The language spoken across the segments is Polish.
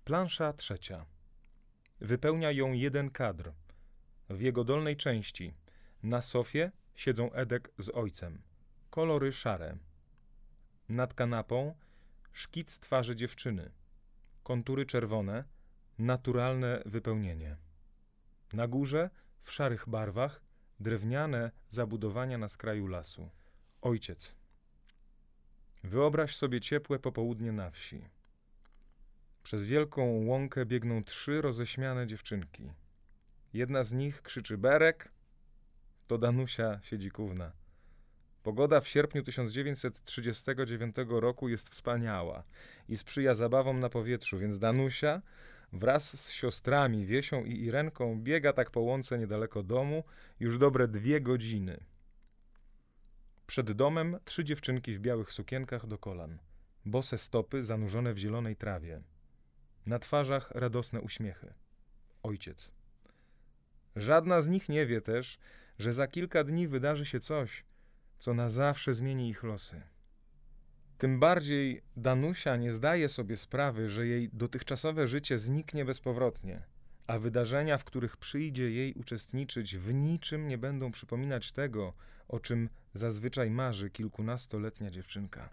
Plansza 3. Wypełnia ją jeden kadr. W jego dolnej części na sofie siedzą Edek z ojcem. Kolory szare. Nad kanapą szkic twarzy dziewczyny. Kontury czerwone, naturalne wypełnienie. Na górze, w szarych barwach, drewniane zabudowania na skraju lasu. Ojciec. Wyobraź sobie ciepłe popołudnie na wsi. Przez wielką łąkę biegną 3 roześmiane dziewczynki. Jedna z nich krzyczy Berek, to Danusia Siedzikówna. Pogoda w sierpniu 1939 roku jest wspaniała i sprzyja zabawom na powietrzu, więc Danusia wraz z siostrami Wiesią i Irenką biega tak po łące niedaleko domu już dobre 2 godziny. Przed domem 3 dziewczynki w białych sukienkach do kolan, bose stopy zanurzone w zielonej trawie. Na twarzach radosne uśmiechy. Ojciec. Żadna z nich nie wie też, że za kilka dni wydarzy się coś, co na zawsze zmieni ich losy. Tym bardziej Danusia nie zdaje sobie sprawy, że jej dotychczasowe życie zniknie bezpowrotnie, a wydarzenia, w których przyjdzie jej uczestniczyć, w niczym nie będą przypominać tego, o czym zazwyczaj marzy kilkunastoletnia dziewczynka.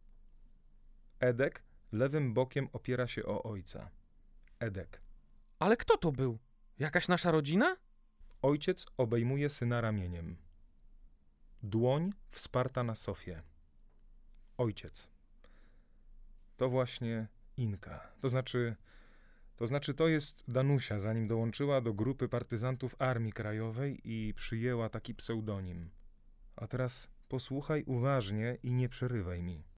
Edek lewym bokiem opiera się o ojca. Edek. Ale kto to był? Jakaś nasza rodzina? Ojciec obejmuje syna ramieniem. Dłoń wsparta na sofie. Ojciec. To właśnie Inka. To jest Danusia, zanim dołączyła do grupy partyzantów Armii Krajowej i przyjęła taki pseudonim. A teraz posłuchaj uważnie i nie przerywaj mi.